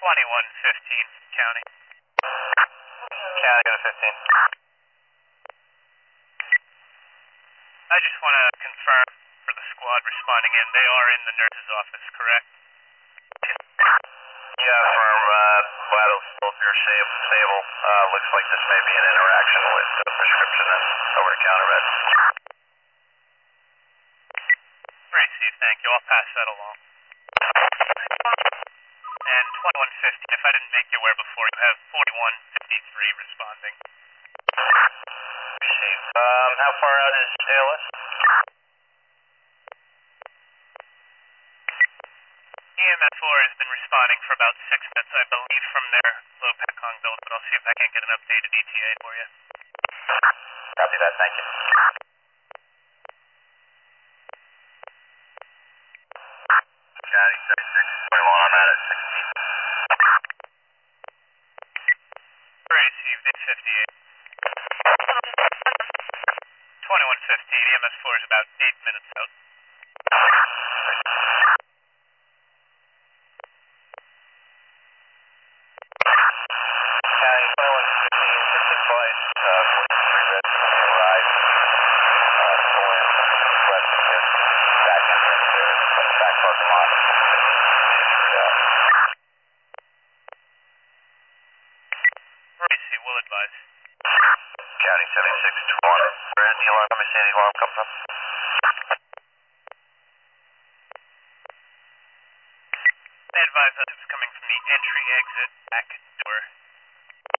2115, County. County, go to 15. I just want to confirm for the squad responding in, they are in the nurse's office, correct? Yeah, from vital still pure stable. Looks like this may be an interaction with the prescription and over-the-counter meds. Received, thank you. I'll pass that along. And 2115, if I didn't make you aware before, you have 4153 responding. Received. How far out is ALS? EMS 4 has been responding for about 6 minutes, I believe, from their low PECON build, but I'll see if I can't get an updated ETA for you. Copy that, thank you. County 3621, I'm at it, 16. Received, 858. 2115, EMS 4 is about 8 minutes out. County 2115, this advice, 43 red, arrive, pull in, west of this back entrance there, back parking lot. Received, will advise. County 7620, where is the alarm? Let me see the alarm come from. They advised that it was coming from the entry exit back door.